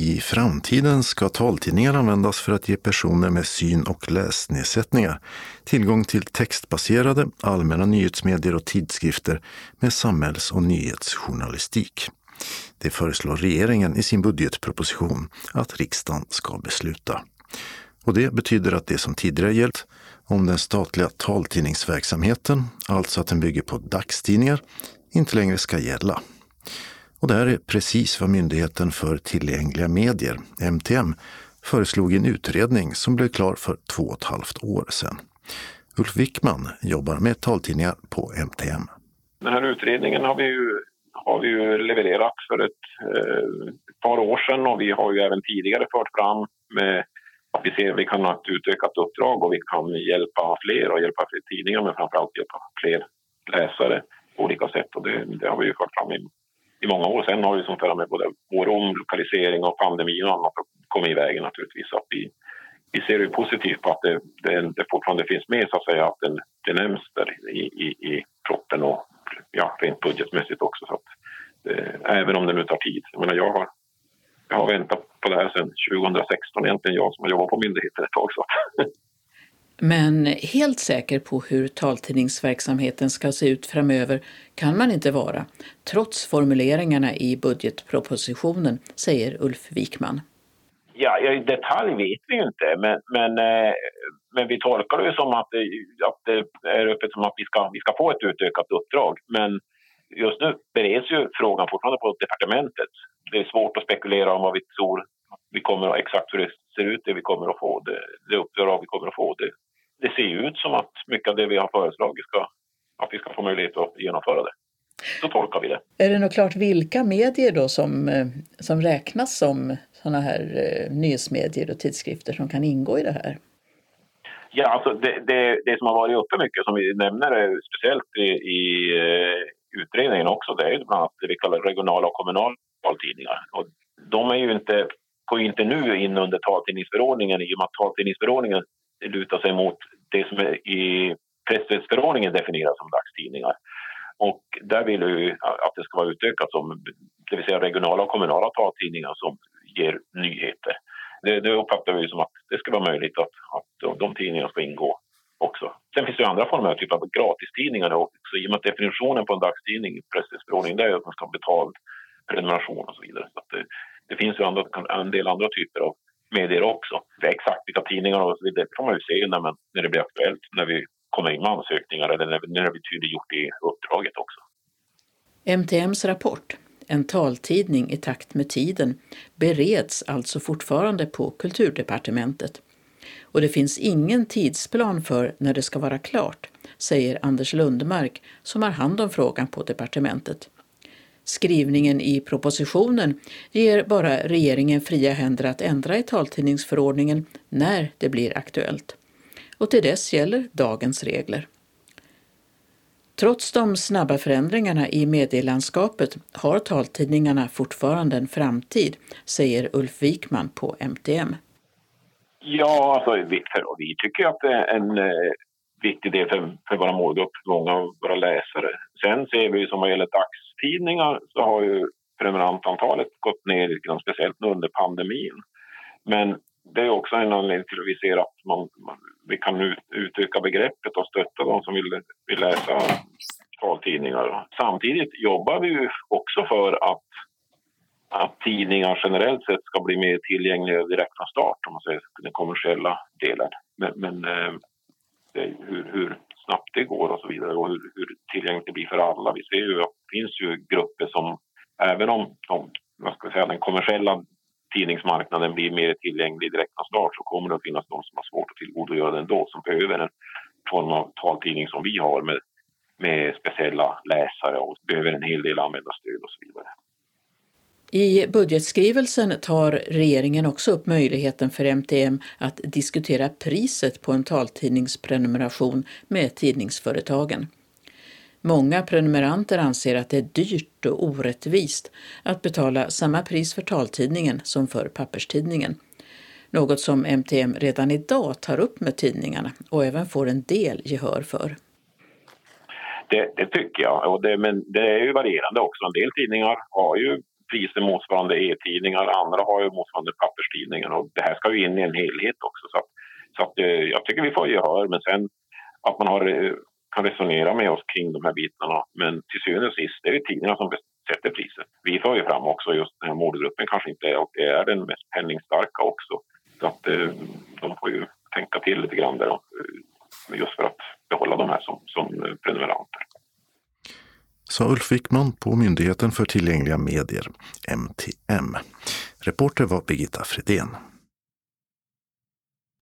I framtiden ska taltidningar användas för att ge personer med syn- och läsnedsättningar tillgång till textbaserade allmänna nyhetsmedier och tidskrifter med samhälls- och nyhetsjournalistik. Det föreslår regeringen i sin budgetproposition att riksdagen ska besluta. Och det betyder att det som tidigare gällt om den statliga taltidningsverksamheten, alltså att den bygger på dagstidningar, inte längre ska gälla. Och det här är precis vad Myndigheten för tillgängliga medier, MTM, föreslog i en utredning som blev klar för 2,5 år sedan. Ulf Wickman jobbar med taltidningar på MTM. Den här utredningen har vi ju levererat för ett par år sedan, och vi har ju även tidigare fört fram med att vi ser att vi kan ha ett utökat uppdrag och vi kan hjälpa fler och hjälpa fler tidningar, men framförallt hjälpa fler läsare på olika sätt, och det har vi ju fört fram i många år. Sen har vi som förra med både vår omlokalisering och pandemi och annat kommit i vägen naturligtvis. Så att vi ser ju positivt på att det fortfarande finns med, så att säga, att det nämns där i proppen och rent budgetmässigt också. Så att, även om det nu tar tid. Jag menar, jag har väntat på det här sedan 2016 egentligen, jag som har jobbat på myndigheten ett tag. Så. Men helt säker på hur taltidningsverksamheten ska se ut framöver kan man inte vara, trots formuleringarna i budgetpropositionen, säger Ulf Wickman. Ja, i detalj vet vi ju inte, men vi tolkar det ju som att det är öppet som att vi ska få ett utökat uppdrag. Men just nu bereds ju frågan fortfarande på departementet. Det är svårt att spekulera om vad vi tror vi kommer att, exakt hur det ser ut, det vi kommer att få, det uppdrag vi kommer att få. Det ser ju ut som att mycket av det vi har föreslagit att vi ska få möjlighet att genomföra det. Så tolkar vi det. Är det nog klart vilka medier då som räknas som sådana här nyhetsmedier och tidskrifter som kan ingå i det här? Ja, alltså det som har varit uppe mycket, som vi nämner speciellt i utredningen också, det är ju bland annat det vi kallar regionala och kommunala taltidningar. Och de är ju går inte nu in under taltidningsförordningen, i och med att taltidningsförordningen lutar sig mot det som är i presstödsförordningen definieras som dagstidningar. Och där vill vi att det ska vara utökat som, det vill säga regionala och kommunala taltidningar som ger nyheter. Det uppfattar vi som att det ska vara möjligt att de tidningarna ska ingå också. Sen finns det andra former, typ av gratistidningar också, i och med att definitionen på en dagstidning i presstödsförordningen är att man ska ha betald prenumeration och så vidare. Så att det finns ju en del andra typer av medier också. Exakt vilka tidningar och så vidare får man ju se när det blir aktuellt, när vi kommer in med ansökningar eller när det blir tydliggjort i uppdraget också. MTMs rapport, en taltidning i takt med tiden, bereds alltså fortfarande på Kulturdepartementet. Och det finns ingen tidsplan för när det ska vara klart, säger Anders Lundmark som har hand om frågan på departementet. Skrivningen i propositionen ger bara regeringen fria händer att ändra i taltidningsförordningen när det blir aktuellt. Och till dess gäller dagens regler. Trots de snabba förändringarna i medielandskapet har taltidningarna fortfarande en framtid, säger Ulf Wickman på MTM. Ja, alltså, vi tycker att det är en viktig del för våra målgrupp, många av våra läsare. Sen ser vi som vad gäller dagstidningar så har ju prenumerantantalet gått ner lite grann, speciellt nu under pandemin. Men det är också en anledning till att vi ser att vi kan utöka begreppet och stötta de som vill läsa taltidningar. Samtidigt jobbar vi ju också för att tidningar generellt sett ska bli mer tillgängliga direkt från start, om man säger den kommersiella delen. Men hur snabbt det går och så vidare, och hur tillgängligt det blir för alla. Vi ser ju att det finns ju grupper som, även om den kommersiella tidningsmarknaden blir mer tillgänglig direkt från start, så kommer det att finnas de som har svårt att tillgodogöra den då, som behöver en form av taltidning som vi har med speciella läsare och behöver en hel del användarstöd och så vidare. I budgetskrivelsen tar regeringen också upp möjligheten för MTM att diskutera priset på en taltidningsprenumeration med tidningsföretagen. Många prenumeranter anser att det är dyrt och orättvist att betala samma pris för taltidningen som för papperstidningen. Något som MTM redan idag tar upp med tidningarna och även får en del gehör för. Det tycker jag, men det är ju varierande också. En del tidningar har ju priser motsvarande e-tidningar, andra har ju motsvarande papperstidningar och det här ska ju in i en helhet också. Så att jag tycker vi får gehör, men sen att man kan resonera med oss kring de här bitarna. Men till syvende och sist, det är ju tidningarna som sätter priset. Vi för ju fram också just den här målgruppen kanske inte är den mest penningstarka också. Så att de får ju tänka till lite grann där just för att behålla de här som prenumeranter. Sa Ulf Wickman på Myndigheten för tillgängliga medier, MTM. Reporter var Birgitta Fredén.